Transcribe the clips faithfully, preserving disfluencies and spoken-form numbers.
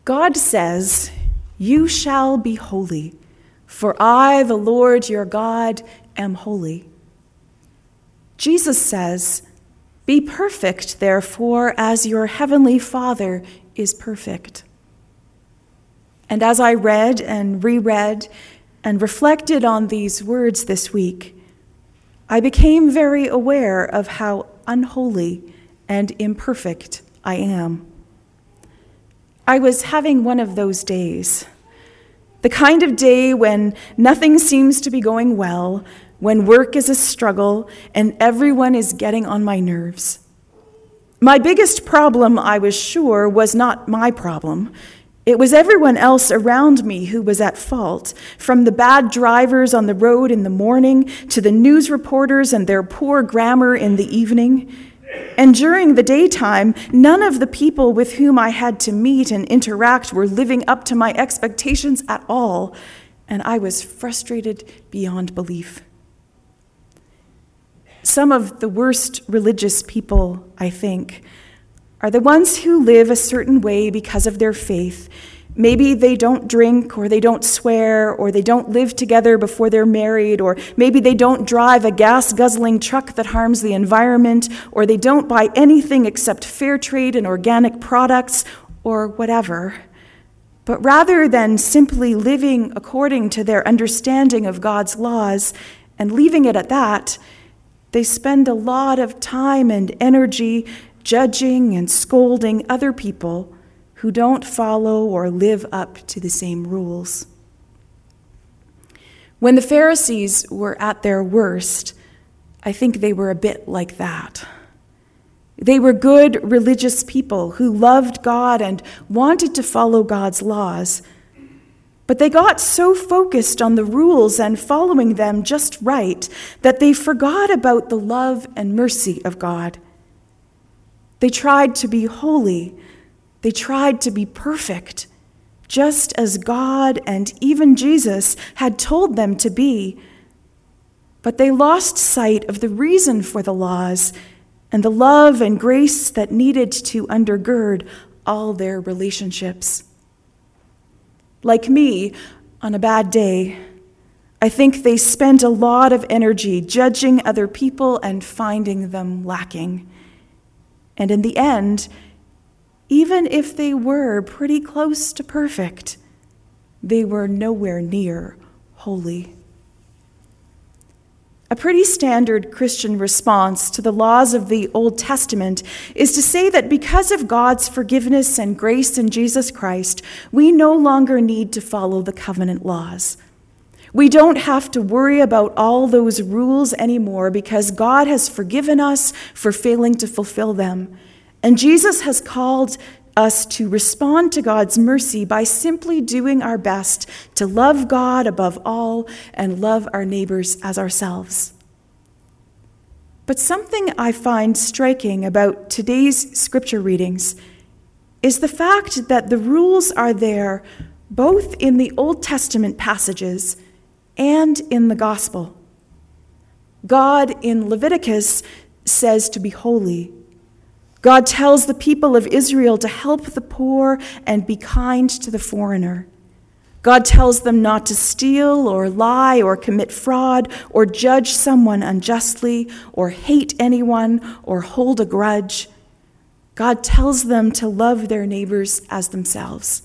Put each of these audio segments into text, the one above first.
God says, "You shall be holy, for I, the Lord your God, am holy." Jesus says, "Be perfect, therefore, as your heavenly Father is perfect." And as I read and reread and reflected on these words this week, I became very aware of how unholy and imperfect I am. I was having one of those days, the kind of day when nothing seems to be going well, when work is a struggle and everyone is getting on my nerves. My biggest problem, I was sure, was not my problem. It was everyone else around me who was at fault, from the bad drivers on the road in the morning to the news reporters and their poor grammar in the evening. And during the daytime, none of the people with whom I had to meet and interact were living up to my expectations at all, and I was frustrated beyond belief. Some of the worst religious people, I think, are the ones who live a certain way because of their faith. Maybe they don't drink, or they don't swear, or they don't live together before they're married, or maybe they don't drive a gas-guzzling truck that harms the environment, or they don't buy anything except fair trade and organic products, or whatever. But rather than simply living according to their understanding of God's laws and leaving it at that, they spend a lot of time and energy judging and scolding other people who don't follow or live up to the same rules. When the Pharisees were at their worst, I think they were a bit like that. They were good religious people who loved God and wanted to follow God's laws, but they got so focused on the rules and following them just right that they forgot about the love and mercy of God. They tried to be holy. They tried to be perfect, just as God and even Jesus had told them to be. But they lost sight of the reason for the laws and the love and grace that needed to undergird all their relationships. Like me, on a bad day, I think they spent a lot of energy judging other people and finding them lacking. And in the end, even if they were pretty close to perfect, they were nowhere near holy. A pretty standard Christian response to the laws of the Old Testament is to say that because of God's forgiveness and grace in Jesus Christ, we no longer need to follow the covenant laws. We don't have to worry about all those rules anymore because God has forgiven us for failing to fulfill them. And Jesus has called us to respond to God's mercy by simply doing our best to love God above all and love our neighbors as ourselves. But something I find striking about today's scripture readings is the fact that the rules are there both in the Old Testament passages and in the gospel. God in Leviticus says to be holy. God tells the people of Israel to help the poor and be kind to the foreigner. God tells them not to steal or lie or commit fraud or judge someone unjustly or hate anyone or hold a grudge. God tells them to love their neighbors as themselves.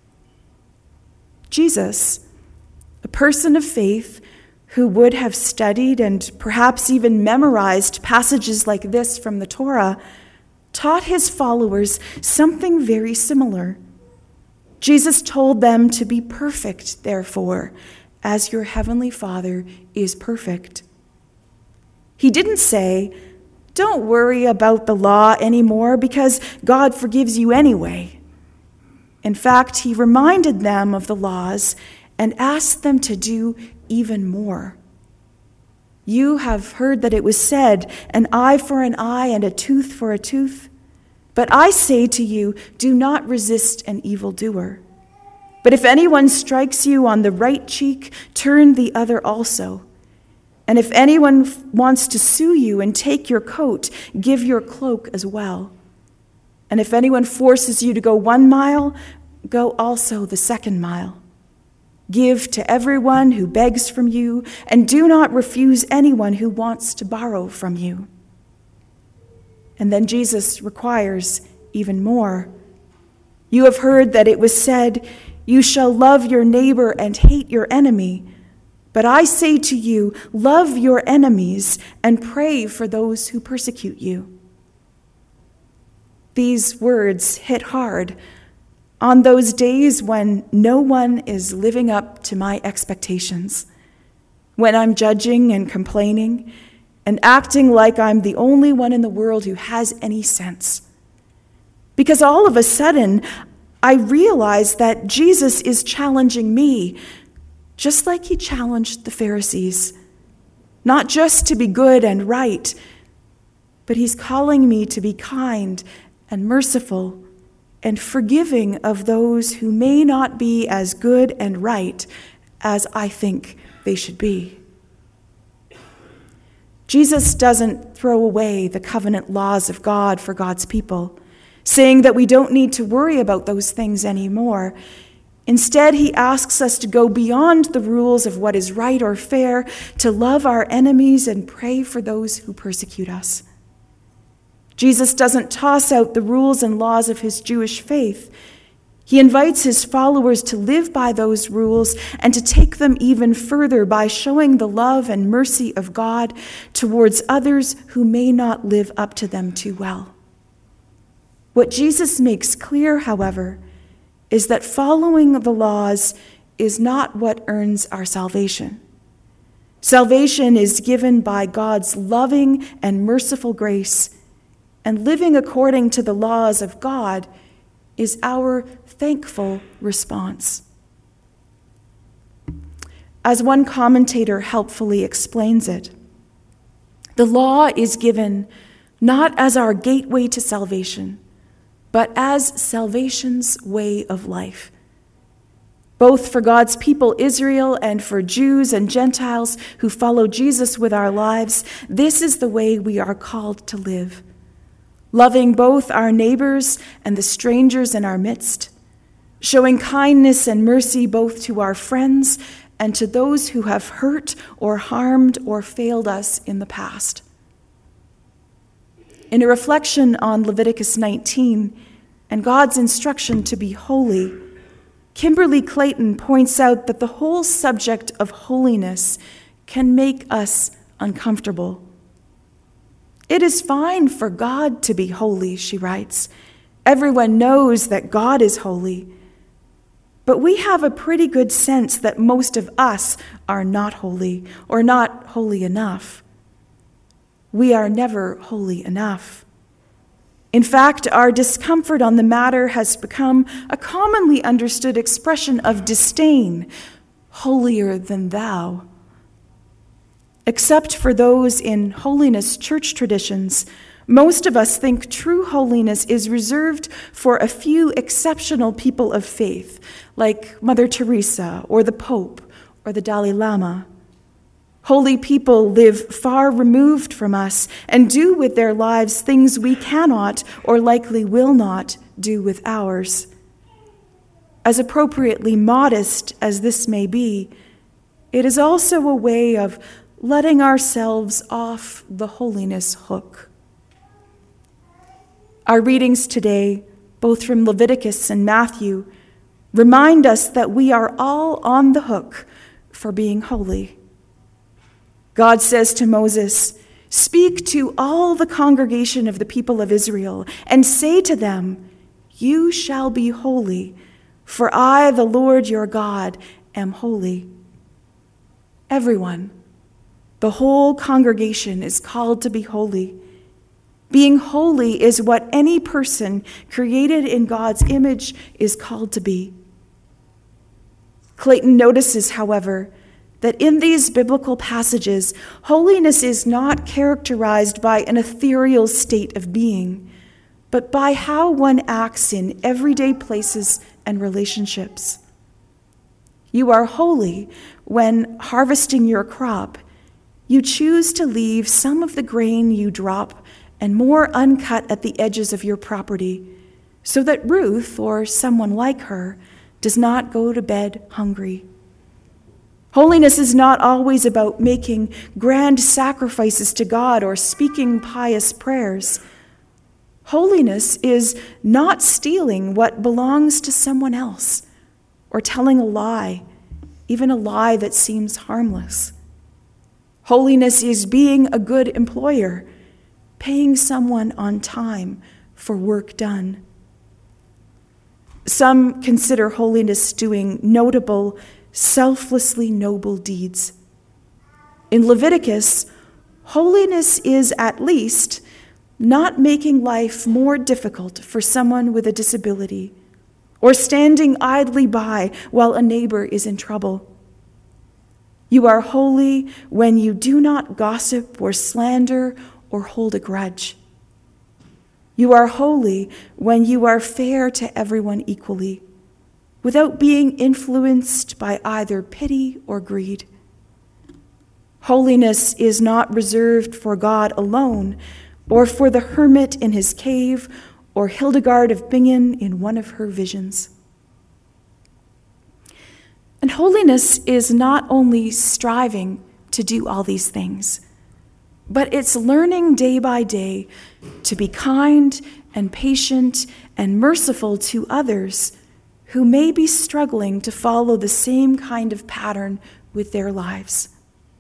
Jesus, a person of faith who would have studied and perhaps even memorized passages like this from the Torah, taught his followers something very similar. Jesus told them to be perfect, therefore, as your heavenly Father is perfect. He didn't say, don't worry about the law anymore because God forgives you anyway. In fact, he reminded them of the laws and asked them to do even more. You have heard that it was said, an eye for an eye and a tooth for a tooth. But I say to you, do not resist an evildoer. But if anyone strikes you on the right cheek, turn the other also. And if anyone wants to sue you and take your coat, give your cloak as well. And if anyone forces you to go one mile, go also the second mile. Give to everyone who begs from you, and do not refuse anyone who wants to borrow from you." And then Jesus requires even more. "You have heard that it was said, 'You shall love your neighbor and hate your enemy.' But I say to you, love your enemies and pray for those who persecute you." These words hit hard on those days when no one is living up to my expectations, when I'm judging and complaining and acting like I'm the only one in the world who has any sense. Because all of a sudden, I realize that Jesus is challenging me, just like he challenged the Pharisees, not just to be good and right, but he's calling me to be kind and merciful and forgiving of those who may not be as good and right as I think they should be. Jesus doesn't throw away the covenant laws of God for God's people, saying that we don't need to worry about those things anymore. Instead, he asks us to go beyond the rules of what is right or fair, to love our enemies and pray for those who persecute us. Jesus doesn't toss out the rules and laws of his Jewish faith. He invites his followers to live by those rules and to take them even further by showing the love and mercy of God towards others who may not live up to them too well. What Jesus makes clear, however, is that following the laws is not what earns our salvation. Salvation is given by God's loving and merciful grace, and living according to the laws of God is our thankful response. As one commentator helpfully explains it, the law is given not as our gateway to salvation, but as salvation's way of life. Both for God's people Israel and for Jews and Gentiles who follow Jesus with our lives, this is the way we are called to live, loving both our neighbors and the strangers in our midst, showing kindness and mercy both to our friends and to those who have hurt or harmed or failed us in the past. In a reflection on Leviticus nineteen and God's instruction to be holy, Kimberly Clayton points out that the whole subject of holiness can make us uncomfortable. It is fine for God to be holy, she writes. Everyone knows that God is holy. But we have a pretty good sense that most of us are not holy or not holy enough. We are never holy enough. In fact, our discomfort on the matter has become a commonly understood expression of disdain, holier than thou. Except for those in holiness church traditions, most of us think true holiness is reserved for a few exceptional people of faith, like Mother Teresa or the Pope or the Dalai Lama. Holy people live far removed from us and do with their lives things we cannot or likely will not do with ours. As appropriately modest as this may be, it is also a way of letting ourselves off the holiness hook. Our readings today, both from Leviticus and Matthew, remind us that we are all on the hook for being holy. God says to Moses, "Speak to all the congregation of the people of Israel and say to them, 'You shall be holy, for I, the Lord your God, am holy.'" Everyone, the whole congregation, is called to be holy. Being holy is what any person created in God's image is called to be. Clayton notices, however, that in these biblical passages, holiness is not characterized by an ethereal state of being, but by how one acts in everyday places and relationships. You are holy when, harvesting your crop, you choose to leave some of the grain you drop and more uncut at the edges of your property, so that Ruth, or someone like her, does not go to bed hungry. Holiness is not always about making grand sacrifices to God or speaking pious prayers. Holiness is not stealing what belongs to someone else or telling a lie, even a lie that seems harmless. Holiness is being a good employer, paying someone on time for work done. Some consider holiness doing notable, selflessly noble deeds. In Leviticus, holiness is at least not making life more difficult for someone with a disability or standing idly by while a neighbor is in trouble. You are holy when you do not gossip or slander or hold a grudge. You are holy when you are fair to everyone equally, without being influenced by either pity or greed. Holiness is not reserved for God alone, or for the hermit in his cave, or Hildegard of Bingen in one of her visions. And holiness is not only striving to do all these things, but it's learning day by day to be kind and patient and merciful to others who may be struggling to follow the same kind of pattern with their lives.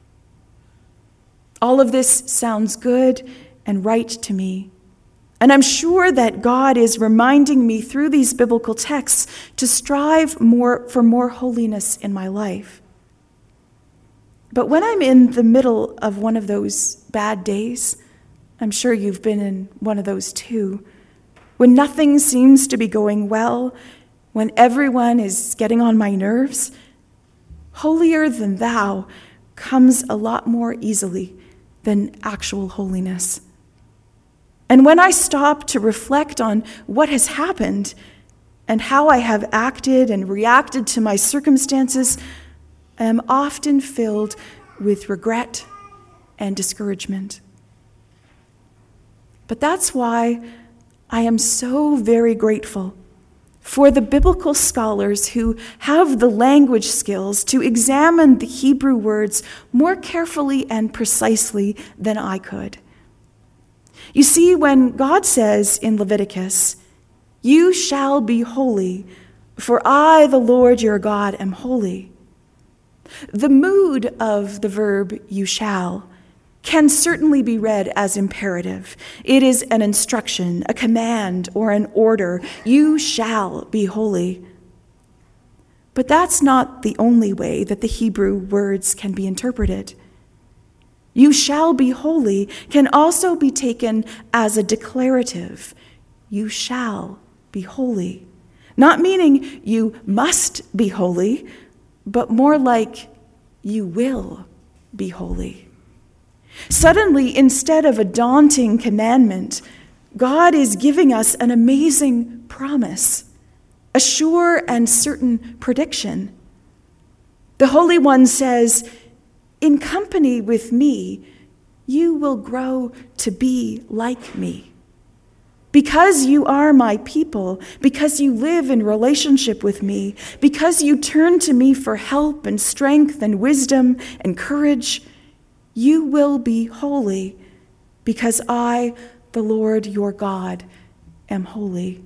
All of this sounds good and right to me, and I'm sure that God is reminding me through these biblical texts to strive more for more holiness in my life. But when I'm in the middle of one of those bad days, I'm sure you've been in one of those too, when nothing seems to be going well, when everyone is getting on my nerves, holier than thou comes a lot more easily than actual holiness. And when I stop to reflect on what has happened and how I have acted and reacted to my circumstances, I am often filled with regret and discouragement. But that's why I am so very grateful for the biblical scholars who have the language skills to examine the Hebrew words more carefully and precisely than I could. You see, when God says in Leviticus, "You shall be holy, for I, the Lord your God, am holy," the mood of the verb "you shall" can certainly be read as imperative. It is an instruction, a command, or an order. You shall be holy. But that's not the only way that the Hebrew words can be interpreted. You shall be holy can also be taken as a declarative. You shall be holy. Not meaning you must be holy, but more like you will be holy. Suddenly, instead of a daunting commandment, God is giving us an amazing promise, a sure and certain prediction. The Holy One says, "In company with me, you will grow to be like me. Because you are my people, because you live in relationship with me, because you turn to me for help and strength and wisdom and courage, you will be holy, because I, the Lord your God, am holy."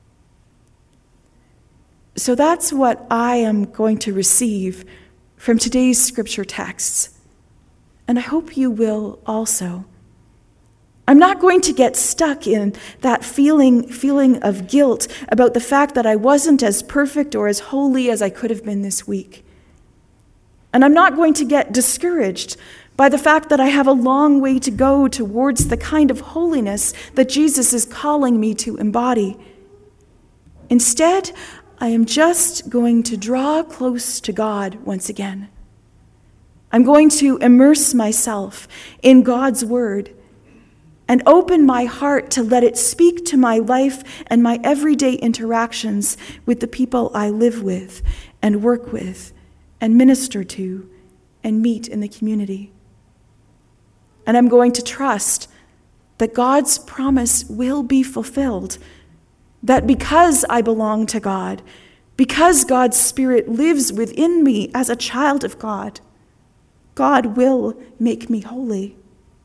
So that's what I am going to receive from today's scripture texts, and I hope you will also. I'm not going to get stuck in that feeling, feeling of guilt about the fact that I wasn't as perfect or as holy as I could have been this week. And I'm not going to get discouraged by the fact that I have a long way to go towards the kind of holiness that Jesus is calling me to embody. Instead, I am just going to draw close to God once again. I'm going to immerse myself in God's word and open my heart to let it speak to my life and my everyday interactions with the people I live with and work with and minister to and meet in the community. And I'm going to trust that God's promise will be fulfilled that because I belong to God, because God's Spirit lives within me as a child of God, God will make me holy.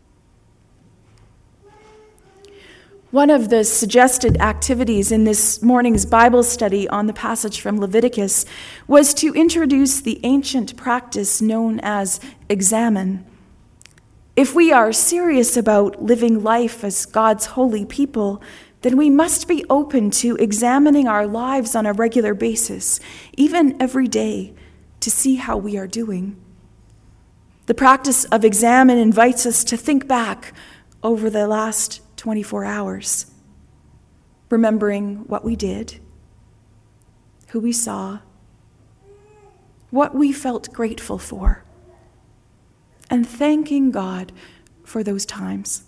One of the suggested activities in this morning's Bible study on the passage from Leviticus was to introduce the ancient practice known as examen. If we are serious about living life as God's holy people, then we must be open to examining our lives on a regular basis, even every day, to see how we are doing. The practice of examen invites us to think back over the last twenty-four hours, remembering what we did, who we saw, what we felt grateful for, and thanking God for those times.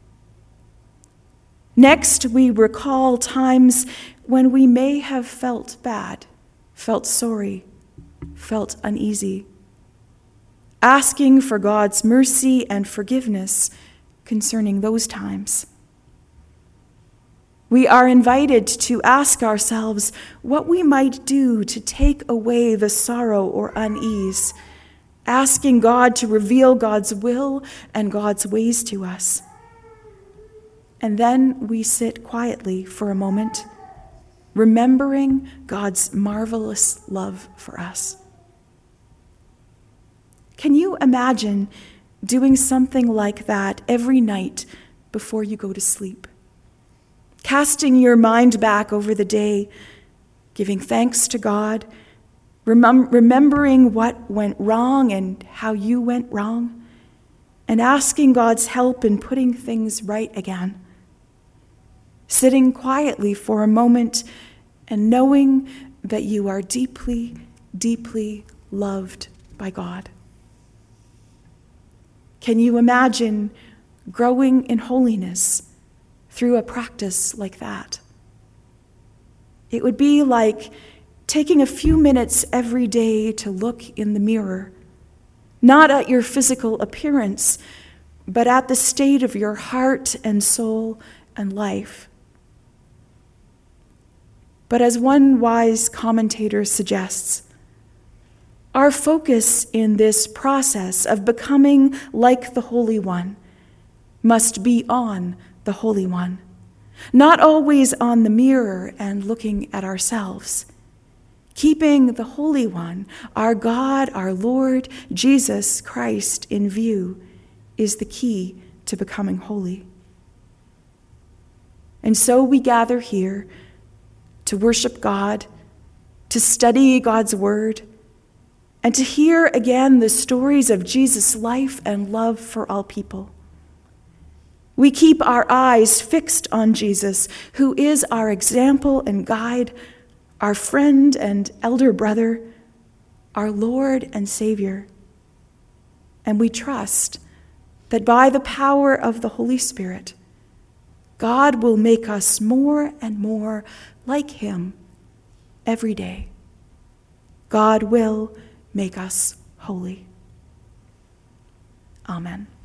Next, we recall times when we may have felt bad, felt sorry, felt uneasy, asking for God's mercy and forgiveness concerning those times. We are invited to ask ourselves what we might do to take away the sorrow or unease, asking God to reveal God's will and God's ways to us. And then we sit quietly for a moment, remembering God's marvelous love for us. Can you imagine doing something like that every night before you go to sleep? Casting your mind back over the day, giving thanks to God, remem- remembering what went wrong and how you went wrong, and asking God's help in putting things right again. Sitting quietly for a moment and knowing that you are deeply, deeply loved by God. Can you imagine growing in holiness through a practice like that? It would be like taking a few minutes every day to look in the mirror, not at your physical appearance, but at the state of your heart and soul and life. But as one wise commentator suggests, our focus in this process of becoming like the Holy One must be on the Holy One, not always on the mirror and looking at ourselves. Keeping the Holy One, our God, our Lord, Jesus Christ, in view is the key to becoming holy. And so we gather here to worship God, to study God's word, and to hear again the stories of Jesus' life and love for all people. We keep our eyes fixed on Jesus, who is our example and guide, our friend and elder brother, our Lord and Savior. And we trust that by the power of the Holy Spirit, God will make us more and more like him every day. God will make us holy. Amen.